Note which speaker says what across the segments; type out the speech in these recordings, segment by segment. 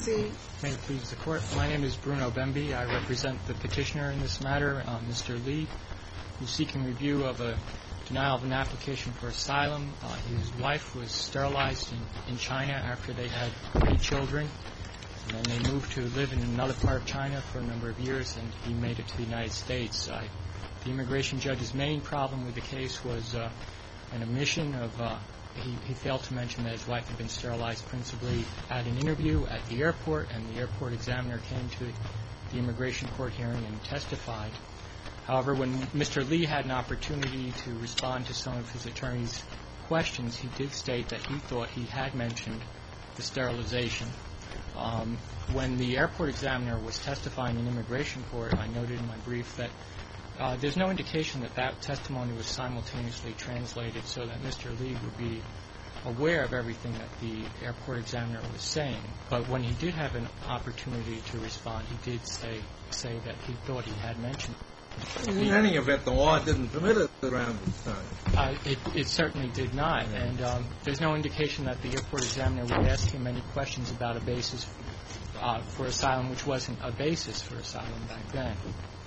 Speaker 1: proceed.
Speaker 2: May it please the Court. My name is Bruno Bemby. I represent the petitioner in this matter, Mr. Lee, who's seeking review of a denial of an application for asylum. His wife was sterilized in China after they had 3 children. And then they moved to live in another part of China for a number of years, and he made it to the United States. The immigration judge's main problem with the case was an omission of he failed to mention that his wife had been sterilized principally at an interview at the airport, and the airport examiner came to the immigration court hearing and testified. However, when Mr. Lee had an opportunity to respond to some of his attorney's questions, he did state that he thought he had mentioned the sterilization. When the airport examiner was testifying in immigration court, I noted in my brief that there's no indication that that testimony was simultaneously translated so that Mr. Lee would be aware of everything that the airport examiner was saying. But when he did have an opportunity to respond, he did say that he thought he had mentioned it.
Speaker 3: In any event, the law didn't permit it around this time.
Speaker 2: It certainly did not. And there's no indication that the airport examiner would ask him any questions about a basis for asylum, which wasn't a basis for asylum back then.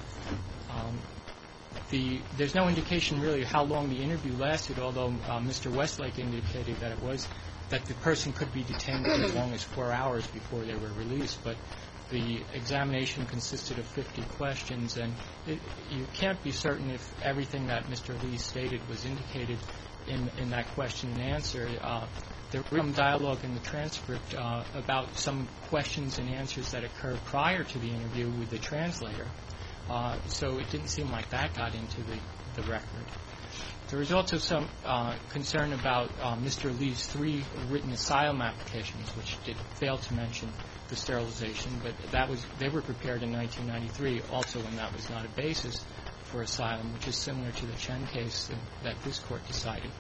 Speaker 2: There's no indication really how long the interview lasted, although Mr. Westlake indicated that the person could be detained for as long as 4 hours before they were released. But the examination consisted of 50 questions, and you can't be certain if everything that Mr. Lee stated was indicated in that question and answer. There was some dialogue in the transcript about some questions and answers that occurred prior to the interview with the translator. So it didn't seem like that got into the record. There was also some concern about Mr. Lee's 3 written asylum applications, which did fail to mention the sterilization, but they were prepared in 1993, also when that was not a basis for asylum, which is similar to the Chen case that this court decided.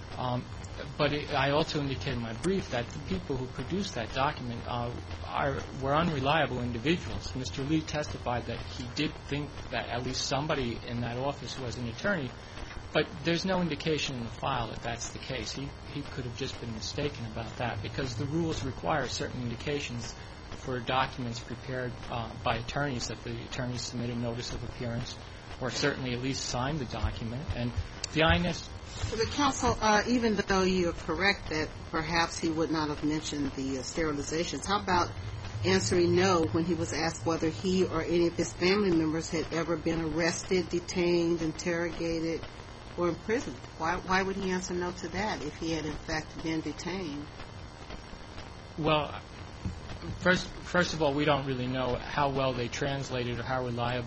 Speaker 2: But I also indicated in my brief that the people who produced that document were unreliable individuals. Mr. Lee testified that he did think that at least somebody in that office was an attorney, but there's no indication in the file that that's the case. He could have just been mistaken about that, because the rules require certain indications for documents prepared by attorneys, that the attorneys submit a notice of appearance or certainly at least sign the document. And the INS...
Speaker 1: The counsel, even though you're correct that perhaps he would not have mentioned the sterilizations, how about answering no when he was asked whether he or any of his family members had ever been arrested, detained, interrogated, or imprisoned? Why would he answer no to that if he had in fact been detained?
Speaker 2: Well, first of all, we don't really know how well they translated or how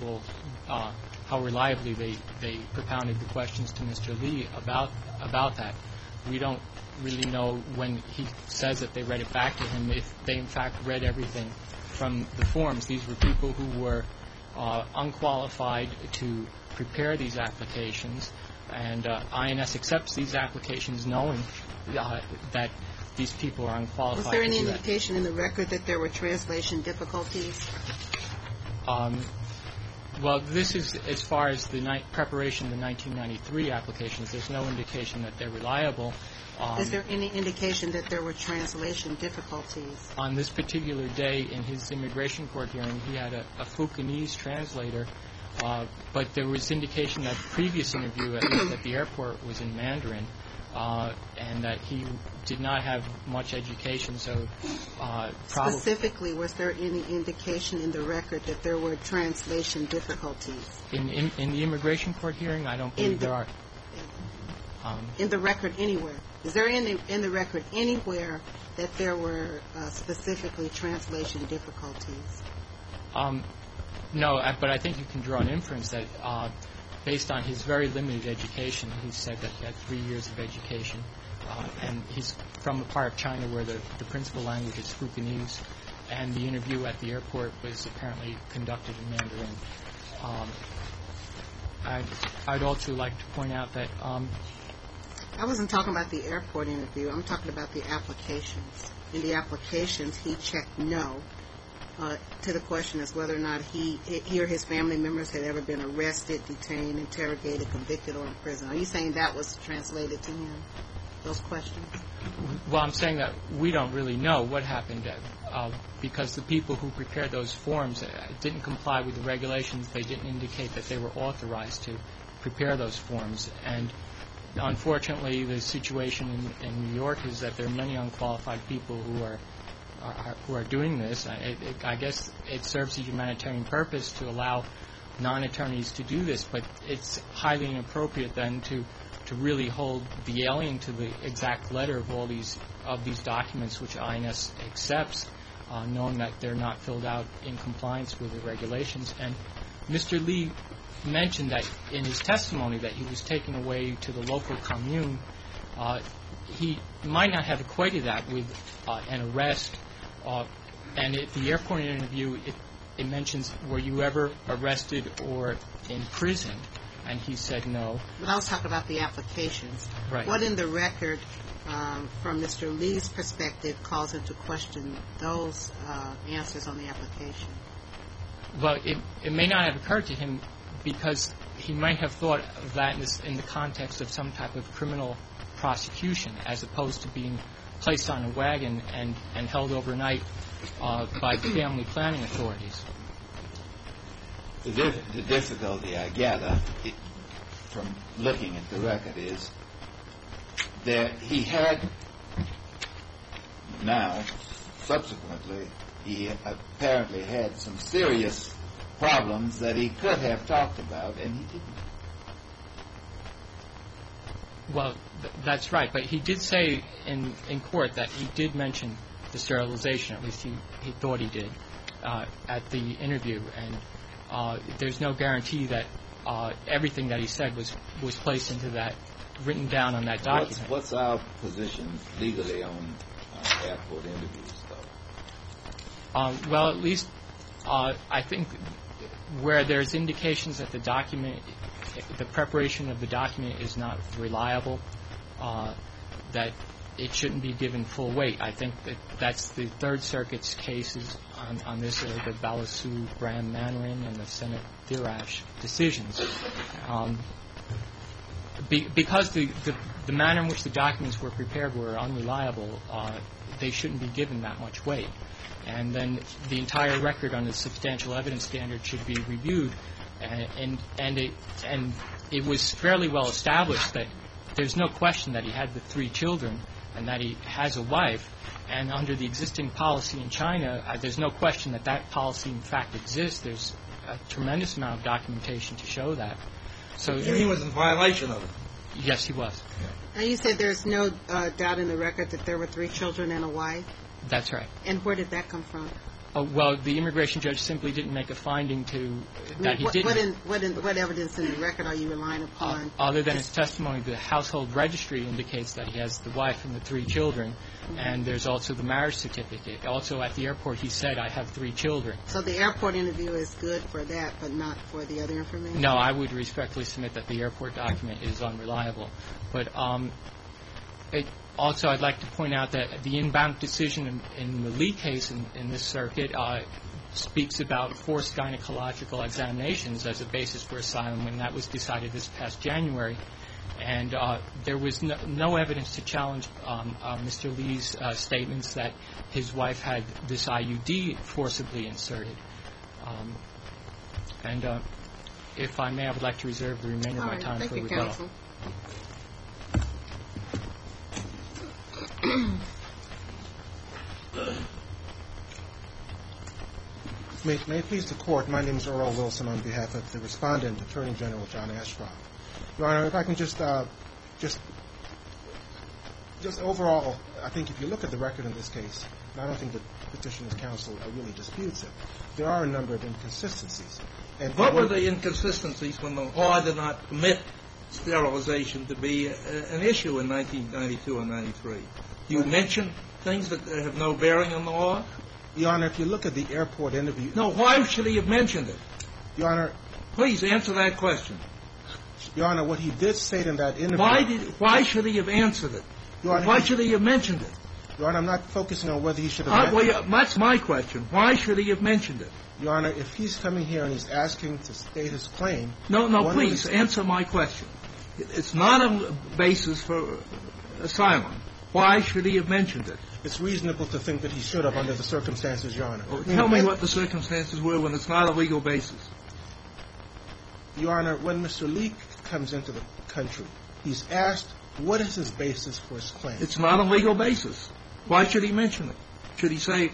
Speaker 2: reliably they propounded the questions to Mr. Lee about that. We don't really know when he says that they read it back to him if they in fact read everything from the forms. These were people who were unqualified to prepare these applications, and INS accepts these applications knowing that these people are unqualified.
Speaker 1: Was there any indication in the record that there were translation difficulties?
Speaker 2: Well, this is as far as the preparation of the 1993 applications. There's no indication that they're reliable.
Speaker 1: Is there any indication that there were translation difficulties?
Speaker 2: On this particular day in his immigration court hearing, he had a Fukinese translator, but there was indication that the previous interview, at least at the airport, was in Mandarin, and that he did not have much education, so probably...
Speaker 1: Specifically, was there any indication in the record that there were translation difficulties?
Speaker 2: In the immigration court hearing, I don't believe there are.
Speaker 1: In the record anywhere? Is there in the record anywhere that there were specifically translation difficulties?
Speaker 2: No, but I think you can draw an inference that based on his very limited education, he said that he had 3 years of education, and he's from a part of China where the principal language is Fukinese, and the interview at the airport was apparently conducted in Mandarin. I'd also like to point out that...
Speaker 1: I wasn't talking about the airport interview. I'm talking about the applications. In the applications, he checked no to the question as whether or not he or his family members had ever been arrested, detained, interrogated, convicted, or imprisoned. Are you saying that was translated to him, those questions?
Speaker 2: Well, I'm saying that we don't really know what happened. because the people who prepared those forms didn't comply with the regulations. They didn't indicate that they were authorized to prepare those forms. And unfortunately, the situation in New York is that there are many unqualified people who are doing this. I guess it serves a humanitarian purpose to allow non-attorneys to do this, but it's highly inappropriate then to really hold the alien to the exact letter of all these documents which INS accepts, knowing that they're not filled out in compliance with the regulations. And Mr. Lee mentioned that in his testimony that he was taken away to the local commune. He might not have equated that with an arrest. And at the airport interview, it mentions, were you ever arrested or imprisoned? And he said no.
Speaker 1: But I was talking about the applications.
Speaker 2: Right.
Speaker 1: What in the record, from Mr. Lee's perspective, calls into question those answers on the application?
Speaker 2: Well, it may not have occurred to him because he might have thought of that in the context of some type of criminal prosecution, as opposed to being placed on a wagon and held overnight by the family planning authorities.
Speaker 4: The difficulty, I gather, from looking at the record is that he had now, subsequently, he apparently had some serious problems that he could have talked about, and he didn't.
Speaker 2: Well, that's right, but he did say in court that he did mention the sterilization, at least he thought he did, at the interview, and there's no guarantee that everything that he said was placed into that, written down on that document.
Speaker 4: What's our position legally on airport interviews, though?
Speaker 2: Well, at least I think where there's indications that the document, the preparation of the document is not reliable, that it shouldn't be given full weight. I think that's the Third Circuit's cases on this, the Balassu, Graham, Mandarin, and the Senate Dirash decisions. Because the manner in which the documents were prepared were unreliable, they shouldn't be given that much weight. And then the entire record on the substantial evidence standard should be reviewed, and it was fairly well established that there's no question that he had the 3 children and that he has a wife, and under the existing policy in China, there's no question that that policy in fact exists. There's a tremendous amount of documentation to show that. So
Speaker 3: he was in violation of it.
Speaker 2: Yes, he was.
Speaker 1: And you said there's no doubt in the record that there were 3 children and a wife?
Speaker 2: That's right.
Speaker 1: And where did that come from?
Speaker 2: Well, the immigration judge simply didn't make a finding that he didn't.
Speaker 1: What evidence in the record are you relying upon?
Speaker 2: Other than his testimony, the household registry indicates that he has the wife and the 3 children, and there's also the marriage certificate. Also, at the airport, he said, I have 3 children. So
Speaker 1: the airport interview is good for that, but not for the other information?
Speaker 2: No, I would respectfully submit that the airport document is unreliable. But also, I'd like to point out that the in-bank decision in the Lee case in this circuit speaks about forced gynecological examinations as a basis for asylum, and that was decided this past January. And there was no evidence to challenge Mr. Lee's statements that his wife had this IUD forcibly inserted. And if I may, I would like to reserve the remainder of my time for rebuttal.
Speaker 1: Counsel.
Speaker 5: May it please the Court, my name is Earl Wilson on behalf of the Respondent, Attorney General John Ashcroft. Your Honor, if I can just overall, I think if you look at the record in this case, I don't think the Petitioner's counsel really disputes it. There are a number of inconsistencies. And
Speaker 3: what were the inconsistencies when the law did not permit sterilization to be an issue in 1992 and 93? You mentioned things that have no bearing on the law?
Speaker 5: Your Honor, if you look at the airport interview...
Speaker 3: No, why should he have mentioned it?
Speaker 5: Your Honor...
Speaker 3: Please answer that question.
Speaker 5: Your Honor, what he did state in that interview...
Speaker 3: Why should he have answered it?
Speaker 5: Your Honor,
Speaker 3: why should he have mentioned it?
Speaker 5: Your Honor, I'm not focusing on whether he should have...
Speaker 3: That's my question. Why should he have mentioned it?
Speaker 5: Your Honor, if he's coming here and he's asking to state his claim...
Speaker 3: No, please, answer my question. It's not a basis for asylum. Why should he have mentioned it?
Speaker 5: It's reasonable to think that he should have under the circumstances, Your Honor.
Speaker 3: Tell me what the circumstances were when it's not a legal basis.
Speaker 5: Your Honor, when Mr. Lee comes into the country, he's asked what is his basis for his claim.
Speaker 3: It's not a legal basis. Why should he mention it? Should he say,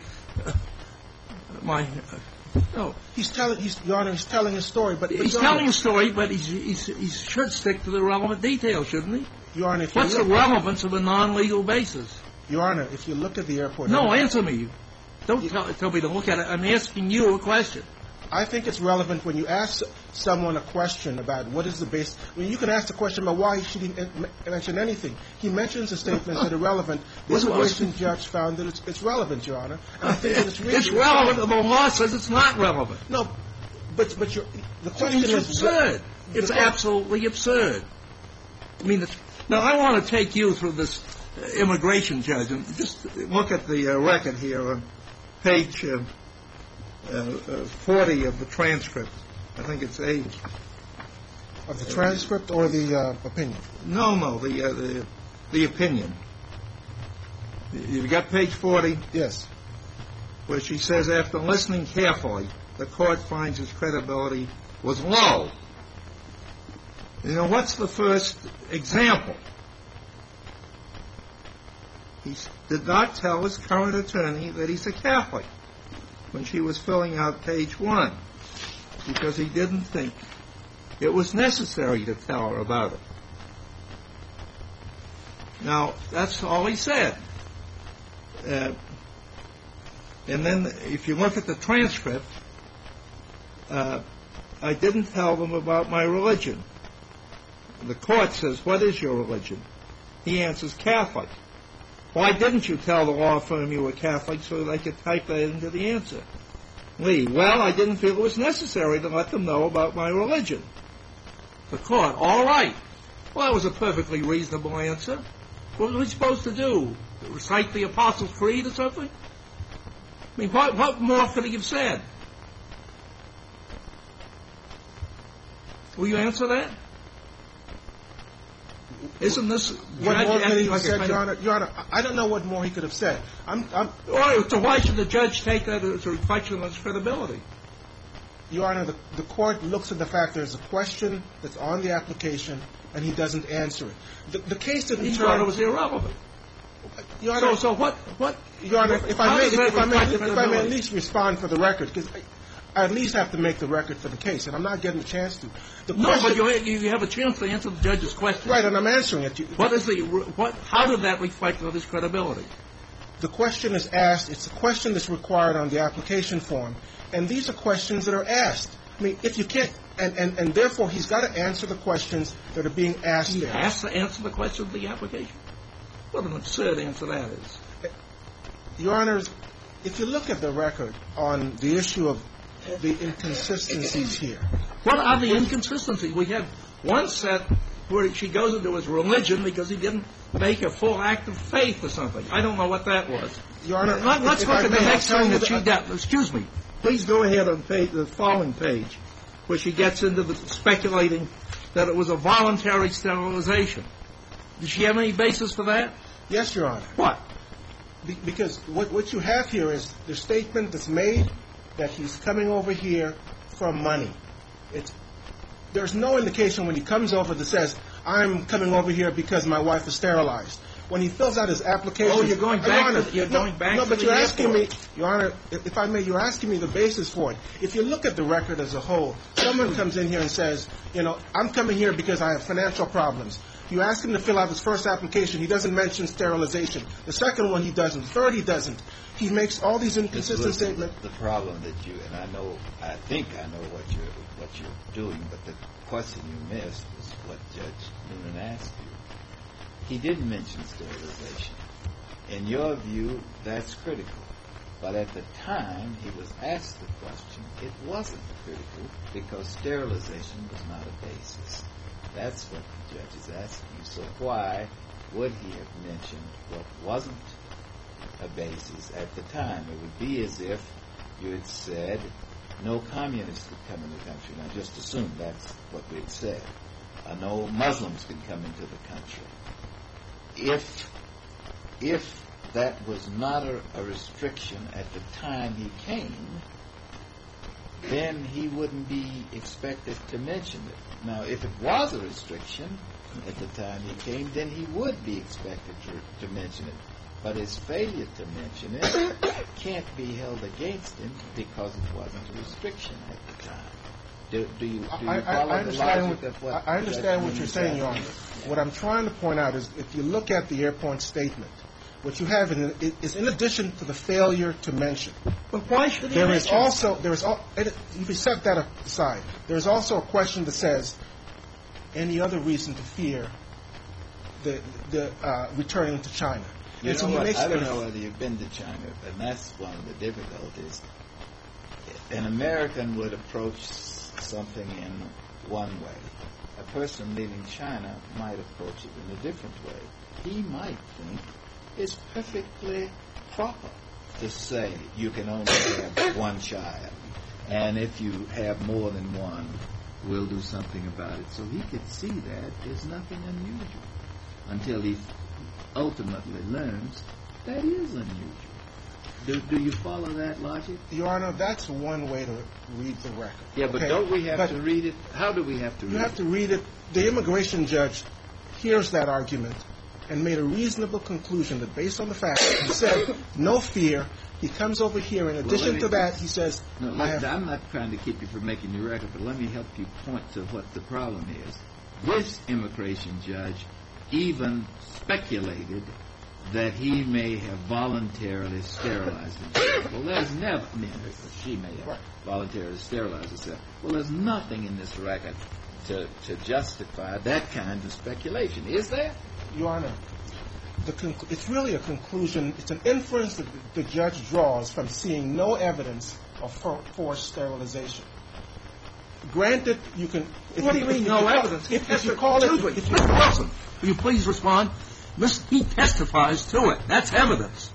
Speaker 3: no.
Speaker 5: Your Honor, he's telling a story, but
Speaker 3: he's telling a story, but he should stick to the relevant details, shouldn't he?
Speaker 5: Your Honor,
Speaker 3: what's the relevance of a non-legal basis?
Speaker 5: Your Honor, if you look at the airport...
Speaker 3: No, answer me. Don't tell me to look at it. I'm asking you a question.
Speaker 5: I think it's relevant when you ask someone a question about what is the basis. I mean, you can ask the question about why should he mention anything. He mentions the statements that are relevant. The immigration judge found that it's relevant, Your Honor. And I think that it's
Speaker 3: relevant. The law says it's not relevant.
Speaker 5: No, but the question is
Speaker 3: absurd. It's absolutely absurd. I mean, now I want to take you through this immigration judge and just look at the record here on page 40 of the transcript. I think it's A.
Speaker 5: Of the transcript or the opinion?
Speaker 3: No, the opinion. You've got page 40?
Speaker 5: Yes.
Speaker 3: Where she says, after listening carefully, the court finds his credibility was low. You know, what's the first example? He did not tell his current attorney that he's a Catholic when she was filling out page 1 because he didn't think it was necessary to tell her about it. Now, that's all he said. And then if you look at the transcript, I didn't tell them about my religion. The court says, what is your religion? He answers, Catholic. Why didn't you tell the law firm you were Catholic so they could type that into the answer? Lee, well, I didn't feel it was necessary to let them know about my religion. The court, all right. Well, that was a perfectly reasonable answer. What were we supposed to do? Recite the Apostles' Creed or something? I mean, what more could he have said? Will you answer that? Isn't this...
Speaker 5: What more could he have said, Your Honor? Your Honor, I don't know what more he could have said.
Speaker 3: So why should the judge take that as a reflection of his credibility?
Speaker 5: Your Honor, the court looks at the fact there's a question that's on the application and he doesn't answer it. The case didn't turn...
Speaker 3: He thought it was irrelevant.
Speaker 5: Your Honor,
Speaker 3: so what...
Speaker 5: Your Honor, if I may at least respond for the record, because I at least have to make the record for the case, and I'm not getting a chance to.
Speaker 3: But you have a chance to answer the judge's question.
Speaker 5: Right, and I'm answering it.
Speaker 3: How did that reflect on his credibility?
Speaker 5: The question is asked. It's a question that's required on the application form, and these are questions that are asked. I mean, if you can't, and therefore he's got to answer the questions that are being asked there.
Speaker 3: He has to answer the questions of the application? What an absurd answer that is.
Speaker 5: Your Honors, if you look at the record on the issue of the inconsistencies here.
Speaker 3: What are the inconsistencies? We have one set where she goes into his religion because he didn't make a full act of faith or something. I don't know what that was.
Speaker 5: Your Honor,
Speaker 3: let's look at the next thing that she did. Excuse me. Please go ahead on the following page where she gets into the speculating that it was a voluntary sterilization. Does she have any basis for that?
Speaker 5: Yes, Your Honor.
Speaker 3: What?
Speaker 5: Because what you have here is the statement that's made that he's coming over here for money. There's no indication when he comes over that says, I'm coming over here because my wife is sterilized. When he fills out his application...
Speaker 3: Oh, you're going back to the
Speaker 5: No, but you're asking me, Your Honor, if I may, you're asking me the basis for it. If you look at the record as a whole, someone comes in here and says, I'm coming here because I have financial problems. You ask him to fill out his first application, he doesn't mention sterilization. The second one he doesn't. Third he doesn't. He makes all these inconsistent statements.
Speaker 4: The problem that I think I know what you're doing, but the question you missed was what Judge Noonan asked you. He didn't mention sterilization. In your view, that's critical. But at the time he was asked the question, it wasn't critical because sterilization was not a basis. That's what the judge is asking you. So why would he have mentioned what wasn't a basis at the time? It would be as if you had said no communists could come into the country. Now just assume that's what we had said. No Muslims could come into the country. If if that was not a restriction at the time he came, then he wouldn't be expected to mention it. Now, if it was a restriction at the time he came, then he would be expected to mention it. But his failure to mention it can't be held against him because it wasn't a restriction at the time. Do you follow the logic of what
Speaker 5: I understand what
Speaker 4: Judge
Speaker 5: you're saying, Your Honor. What I'm trying to point out is if you look at the airport statement, what you have is in addition to the failure to mention.
Speaker 3: But why should he mention it?
Speaker 5: If you set that aside, there is also a question that says, any other reason to fear the returning to China?
Speaker 4: You know what? I don't know whether you've been to China, and that's one of the difficulties. An American would approach something in one way. A person leaving China might approach it in a different way. He might think it's perfectly proper to say you can only have one child, and if you have more than one, we'll do something about it. So he could see that there's nothing unusual until he ultimately learns that is unusual. Do you follow that logic?
Speaker 5: Your Honor, that's one way to read the record.
Speaker 4: Yeah, but don't we have to read it? How do we have to read it?
Speaker 5: You have to read it. The immigration judge hears that argument and made a reasonable conclusion that based on the fact that he said no fear, he comes over here. In addition to that, he says,
Speaker 4: I'm not trying to keep you from making your record, but let me help you point to what the problem is. This immigration judge even speculated that he may have voluntarily sterilized himself. Well, there's never, she may have voluntarily sterilized herself. Well, there's nothing in this record to justify that kind of speculation, is there?
Speaker 5: Your Honor, it's really a conclusion. It's an inference that the judge draws from seeing no evidence of forced sterilization. Granted, you can...
Speaker 3: What do you mean, no evidence?
Speaker 5: If you call it...
Speaker 3: Mr. Wilson, will you please respond? He testifies to it. That's evidence.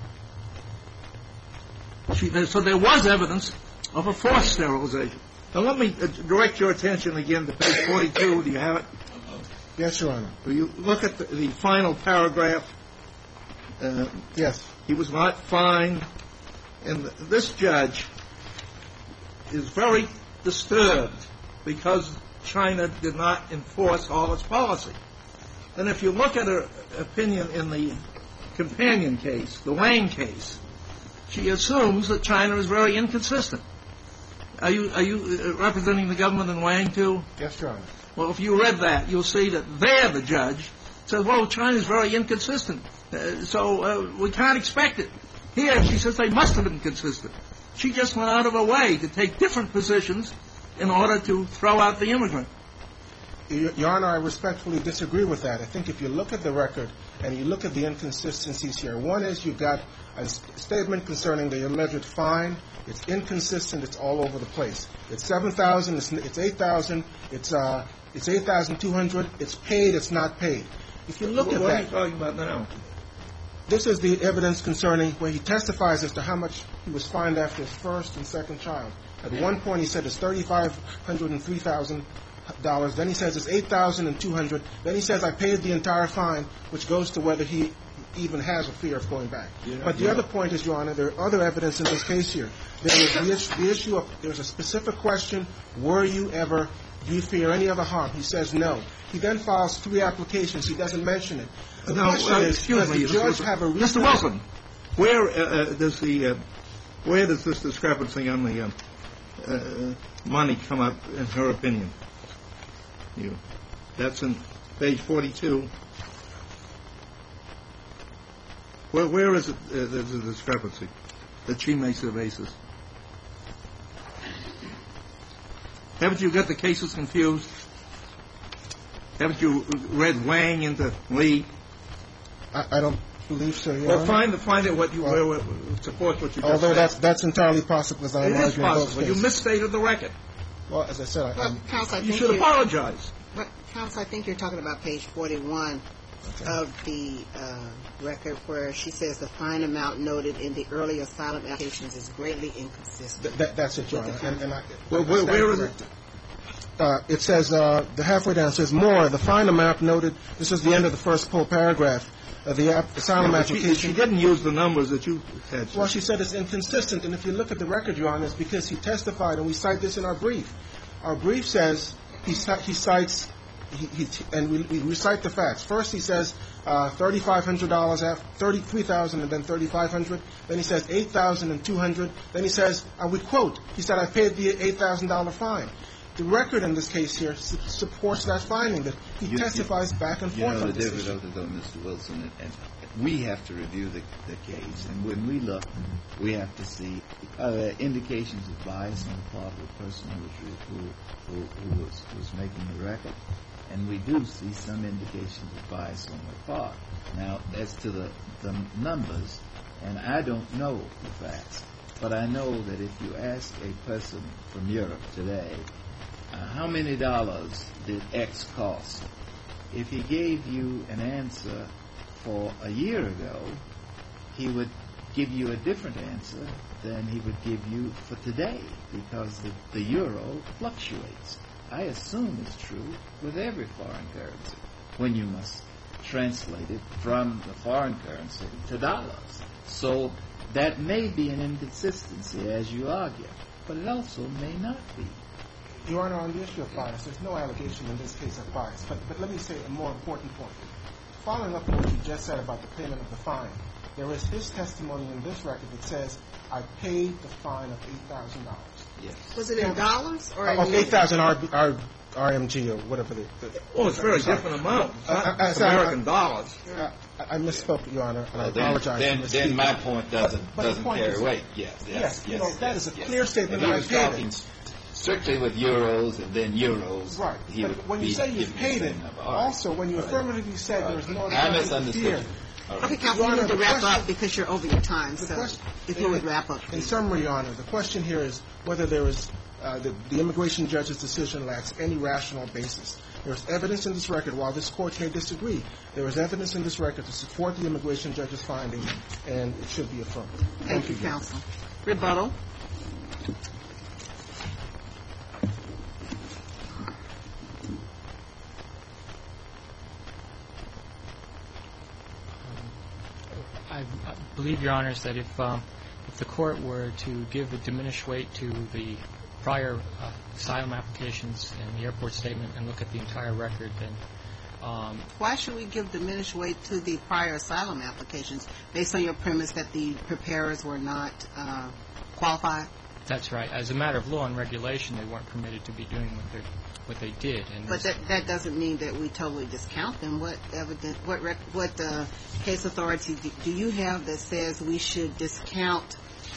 Speaker 3: So there was evidence of a forced sterilization. Now let me direct your attention again to page 42. Do you have it?
Speaker 5: Yes, Your Honor.
Speaker 3: Will you look at the final paragraph?
Speaker 5: Yes.
Speaker 3: He was not fined. And this judge is very disturbed because China did not enforce all its policy. And if you look at her opinion in the companion case, the Wang case, she assumes that China is very inconsistent. Are you representing the government in Wang too?
Speaker 5: Yes, Your Honor.
Speaker 3: Well, if you read that, you'll see that there the judge says, well, China's very inconsistent, so we can't expect it. Here, she says they must have been consistent. She just went out of her way to take different positions in order to throw out the immigrant.
Speaker 5: Your Honor, I respectfully disagree with that. I think if you look at the record and you look at the inconsistencies here, one is you've got a statement concerning the alleged fine. It's inconsistent. It's all over the place. It's $7,000. It's $8,000. It's $8,200. It's paid. It's not paid. If you look at that.
Speaker 3: What are you talking about now?
Speaker 5: This is the evidence concerning where he testifies as to how much he was fined after his first and second child. At one point he said it's $3,500 and $3,000. Then he says it's $8,200. Then he says I paid the entire fine, which goes to whether he even has a fear of going back. But the other point is, Your Honor, there are other evidence in this case here. There is the issue of there's a specific question, do you fear any other harm? He says no. He then files 3 applications. He doesn't mention it. The question is,
Speaker 3: excuse me,
Speaker 5: does the judge have a reason?
Speaker 3: Mr. Wilson, where does this discrepancy on the money come up in her opinion? That's in page 42. Where is it? There's a discrepancy that she makes the basis. Haven't you got the cases confused? Haven't you read Wang into Lee?
Speaker 5: I don't believe so, Your Honor.
Speaker 3: Well, find out what you support what you just
Speaker 5: although
Speaker 3: said.
Speaker 5: that's entirely possible, as I'm
Speaker 3: it is
Speaker 5: arguing both
Speaker 3: possible. You
Speaker 5: cases.
Speaker 3: misstated the record.
Speaker 5: Well, as I said,
Speaker 1: Counsel,
Speaker 3: you should apologize.
Speaker 1: Counsel, I think you're talking about page 41 of the record where she says the fine amount noted in the early asylum applications is greatly inconsistent.
Speaker 5: That's it, Your Honor.
Speaker 3: Where is it?
Speaker 5: it says, the halfway down says, more, the fine amount noted, this is the end of the first full paragraph, the asylum application.
Speaker 3: She didn't use the numbers that you had.
Speaker 5: Well, she said it's inconsistent, and if you look at the record, Your Honor, it's because he testified, and we cite this in our brief. Our brief says he cites, and we recite the facts. First, he says $3,500, $33,000, and then $3,500. Then he says $8,000 and $200. Then he says, we quote, he said, I paid the $8,000 fine. The record in this case here supports that finding, that he testifies back and forth on this issue.
Speaker 4: You know, the difficulty, though, Mr. Wilson, and we have to review the case, and when we look, we have to see indications of bias on the part of the person who was making the record, and we do see some indications of bias on their part. Now, as to the numbers, and I don't know the facts, but I know that if you ask a person from Europe today, how many dollars did X cost? If he gave you an answer for a year ago, he would give you a different answer than he would give you for today, because the euro fluctuates. I assume it's true with every foreign currency when you must translate it from the foreign currency to dollars. So that may be an inconsistency, as you argue, but it also may not be.
Speaker 5: Your Honor, on the issue of bias, there's no allegation in this case of bias. But let me say a more important point. Following up on what you just said about the payment of the fine, there is his testimony in this record that says, I paid the fine of $8,000.
Speaker 4: Yes.
Speaker 1: Was it in dollars or in
Speaker 5: $8,000 RMG or whatever.
Speaker 3: It's a very different amount. It's American dollars.
Speaker 5: I misspoke, Your Honor, and I apologize.
Speaker 4: Then my point doesn't carry weight.
Speaker 5: Yes. That is a clear statement.
Speaker 4: He was talking strictly with euros and then euros.
Speaker 5: Right. But when you say you paid it, also when you affirmatively say there is no
Speaker 4: I misunderstood.
Speaker 1: Okay, Counsel, you need to wrap up because you're over your time. So if you would wrap up.
Speaker 5: In summary, Your Honor, the question here is whether there is the immigration judge's decision lacks any rational basis. There is evidence in this record, while this Court may disagree, there is evidence in this record to support the immigration judge's finding, and it should be affirmed.
Speaker 1: Thank you, Counsel. Rebuttal.
Speaker 2: I believe, Your Honors, that if the Court were to give a diminished weight to the prior asylum applications and the airport statement and look at the entire record, then
Speaker 1: why should we give diminished weight to the prior asylum applications based on your premise that the preparers were not qualified?
Speaker 2: That's right. As a matter of law and regulation, they weren't permitted to be doing what they did. And
Speaker 1: but that doesn't mean that we totally discount them. What evidence, what case authority do you have that says we should discount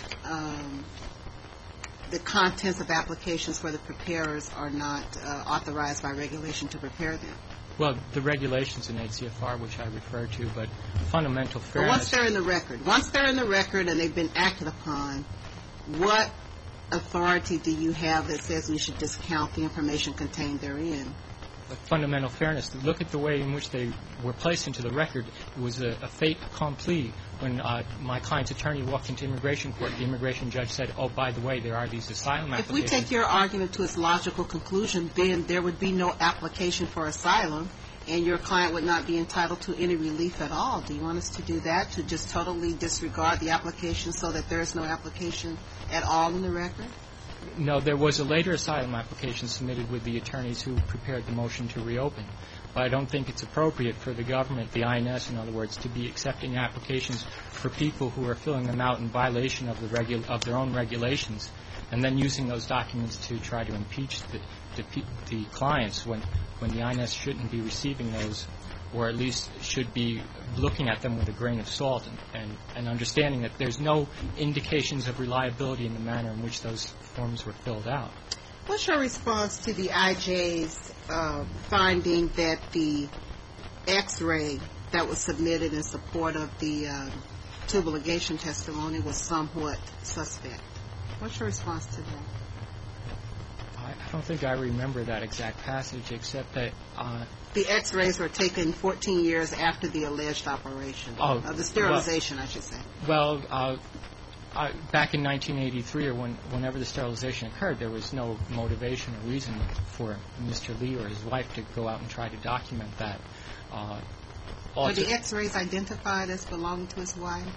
Speaker 1: the contents of applications where the preparers are not authorized by regulation to prepare them?
Speaker 2: Well, the regulations in HCFR, which I refer to, but fundamental fairness.
Speaker 1: But once they're in the record and they've been acted upon, what authority do you have that says we should discount the information contained therein?
Speaker 2: Fundamental fairness. Look at the way in which they were placed into the record. It was a fait accompli. When my client's attorney walked into immigration court, the immigration judge said, oh, by the way, there are these asylum applications.
Speaker 1: If we take your argument to its logical conclusion, then there would be no application for asylum, and your client would not be entitled to any relief at all. Do you want us to do that, to just totally disregard the application so that there is no application at all in the record?
Speaker 2: No, there was a later asylum application submitted with the attorneys who prepared the motion to reopen. But I don't think it's appropriate for the government, the INS, in other words, to be accepting applications for people who are filling them out in violation of their own regulations, and then using those documents to try to impeach the clients when the INS shouldn't be receiving those, or at least should be looking at them with a grain of salt and understanding that there's no indications of reliability in the manner in which those forms were filled out.
Speaker 1: What's your response to the IJ's finding that the X-ray that was submitted in support of the tubal ligation testimony was somewhat suspect? What's your response to that?
Speaker 2: I don't think I remember that exact passage, except that
Speaker 1: the X-rays were taken 14 years after the alleged operation, the sterilization, I should say.
Speaker 2: Well, back in 1983 or whenever the sterilization occurred, there was no motivation or reason for Mr. Lee or his wife to go out and try to document that.
Speaker 1: Were the X-rays identified as belonging to his wife?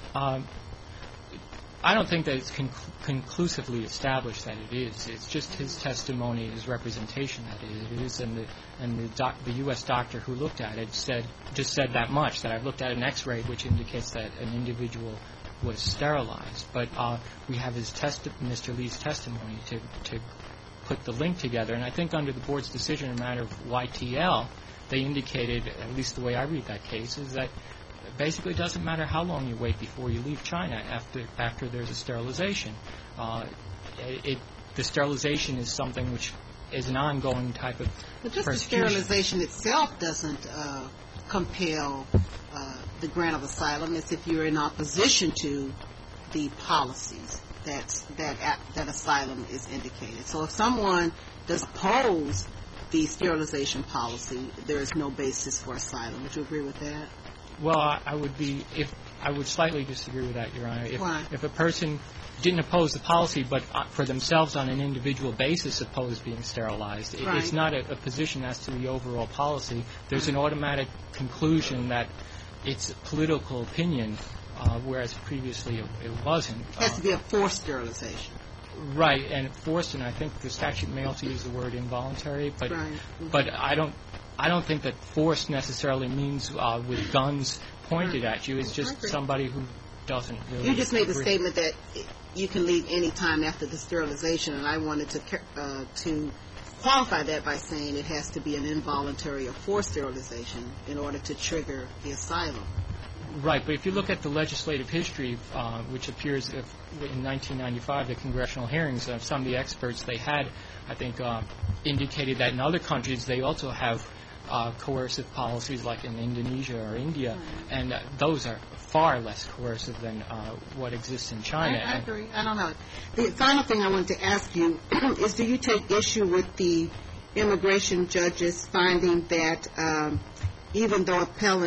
Speaker 2: I don't think that it's conclusively established that it is. It's just his testimony, his representation that it is, and the U.S. doctor who looked at it said that much, that I've looked at an X-ray which indicates that an individual was sterilized. But we have Mr. Lee's testimony to put the link together, and I think under the board's decision in the matter of YTL, they indicated, at least the way I read that case, is that basically it doesn't matter how long you wait before you leave China after there's a sterilization. The sterilization is something which is an ongoing type of
Speaker 1: But just the
Speaker 2: persecution.
Speaker 1: sterilization itself doesn't compel the grant of asylum. It's if you're in opposition to the policies that asylum is indicated. So if someone does oppose the sterilization policy, there is no basis for asylum. Would you agree with that?
Speaker 2: Well, I would slightly disagree with that, Your Honor.
Speaker 1: Why?
Speaker 2: If a person didn't oppose the policy, but for themselves on an individual basis opposed being sterilized,
Speaker 1: Right.
Speaker 2: it's not a position as to the overall policy. There's an automatic conclusion that it's political opinion, whereas previously it wasn't.
Speaker 1: It has to be a forced sterilization.
Speaker 2: Right, and forced, and I think the statute may also use the word involuntary, but
Speaker 1: Right.
Speaker 2: but I don't think that force necessarily means with guns pointed at you. It's
Speaker 1: I
Speaker 2: just
Speaker 1: agree.
Speaker 2: somebody who doesn't really.
Speaker 1: You just made the
Speaker 2: agree.
Speaker 1: statement that you can leave any time after the sterilization, and I wanted to qualify that by saying it has to be an involuntary or forced sterilization in order to trigger the asylum.
Speaker 2: Right, but if you look at the legislative history, which appears in 1995, the congressional hearings, some of the experts they had, I think, indicated that in other countries they also have coercive policies, like in Indonesia or India, and those are far less coercive than what exists in China.
Speaker 1: I agree. I don't know. The final thing I wanted to ask you is, do you take issue with the immigration judge's finding that even though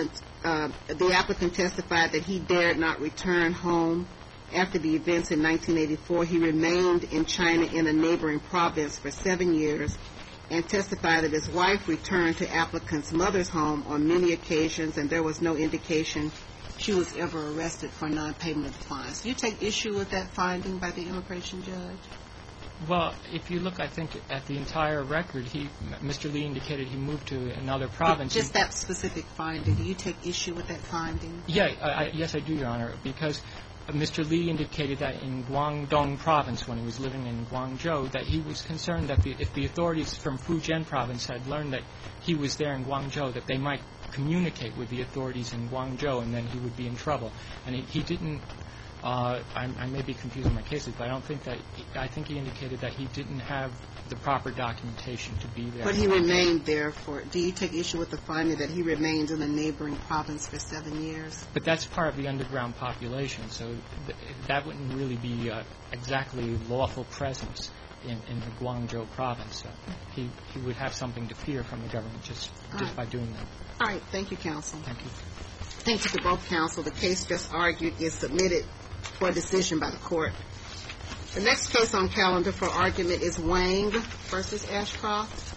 Speaker 1: the applicant testified that he dared not return home after the events in 1984, he remained in China in a neighboring province for 7 years, and testified that his wife returned to applicant's mother's home on many occasions, and there was no indication she was ever arrested for non-payment of fines. Do you take issue with that finding by the immigration judge?
Speaker 2: Well, if you look, I think, at the entire record, Mr. Lee indicated he moved to another province.
Speaker 1: Just that specific finding. Do you take issue with that finding?
Speaker 2: Yeah, yes, I do, Your Honor, because Mr. Lee indicated that in Guangdong province, when he was living in Guangzhou, that he was concerned that if the authorities from Fujian province had learned that he was there in Guangzhou, that they might communicate with the authorities in Guangzhou, and then he would be in trouble. And he didn't. I may be confusing my cases, but I think he indicated that he didn't have the proper documentation to be there.
Speaker 1: But he remained there do you take issue with the finding that he remained in a neighboring province for 7 years?
Speaker 2: But that's part of the underground population, so that wouldn't really be exactly lawful presence in the Guangzhou province. So he would have something to fear from the government just by doing that.
Speaker 1: All right. Thank you, counsel.
Speaker 2: Thank you.
Speaker 1: Thank you to both counsel. The case just argued is submitted for decision by the court. The next case on calendar for argument is Wang versus Ashcroft.